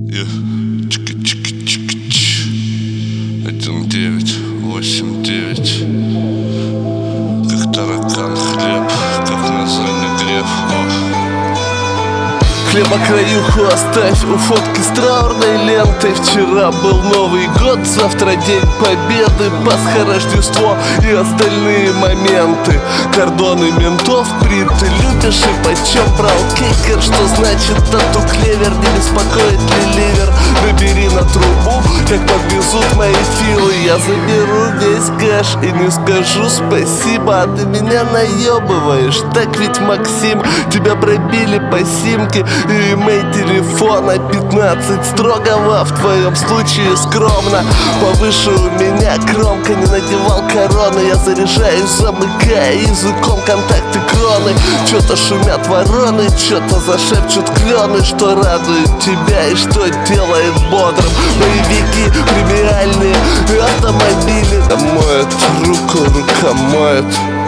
Чики-чики-чики-ч 1989. Как таракан хлеб, как на зоне греф. Хлебокраюху оставь у фотки с траурной лентой. Вчера был Новый год, завтра День Победы, Пасха, Рождество и остальные моменты. Кордоны ментов, ты любишь и почем брал кикер? Что значит тату клевер? Не беспокоит ли ливер? Набери на трубу, как подвезут мои филы. Я заберу весь кэш и не скажу спасибо. А ты меня наебываешь, так ведь, Максим? Тебя пробили по симке и имей телефона 15 строгого, в твоем случае скромно. Повыше у меня кромка, не надевал короны. Я заряжаюсь, замыкая языком контакты кроны. Чё-то шумят вороны, чё-то зашепчут клены. Что радует тебя и что делает бодрым? Боевики премиальные и автомобили. Моет руку, рука моет.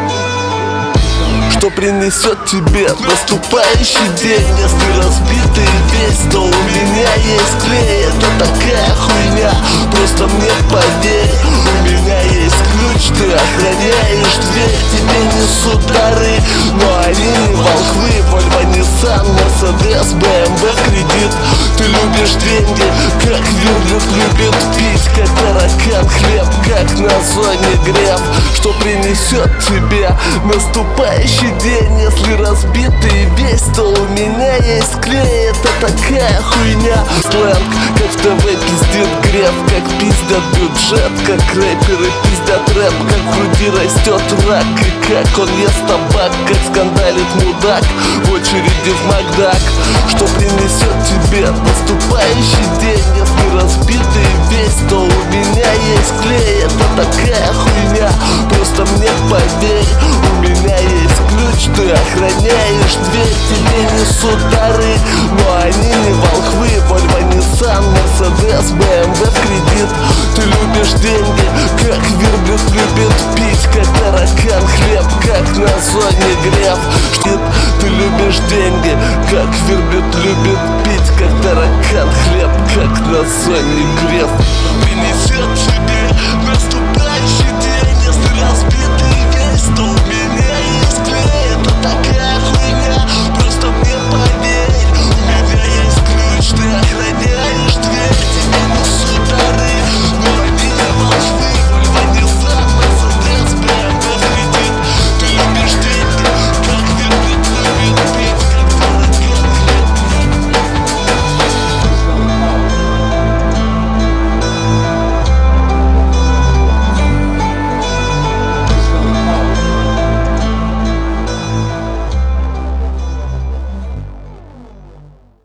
Что принесет тебе наступающий день? Если разбитый весь, то у меня есть клей. Это такая хуйня, просто мне поверь. У меня есть ключ, ты охраняешь дверь. Тебе несут дары, но они не волхвы. Volvo, Nissan, Mercedes, BMW в кредит. Ты любишь деньги, как верблюд любит пить. Как таракан хлеб, как на зоне греф. Что принесет тебе наступающий день? Если разбитый весь, то у меня есть клей. Это такая хуйня. Сленг, как в ТВ пиздит греф, как пиздят бюджет, как рэперы пиздят рэп, как в груди растет рак, и как он ест табак, как скандалит мудак в очереди в Макдак. Что принесет тебе наступающий день? Если разбитый весь, то у меня есть клей. Это такая хуйня, просто мне поверь. У меня есть ключ, ты охраняешь дверь. Тебе несут дары, но они не волхвы. Volvo, Nissan, Mercedes, BMW в кредит. Ты любишь деньги, как верблюд любит пить. Как таракан хлеб, как на зоне греф. Ты любишь деньги, как верблюд любит пить. Как таракан хлеб, как на зоне греф.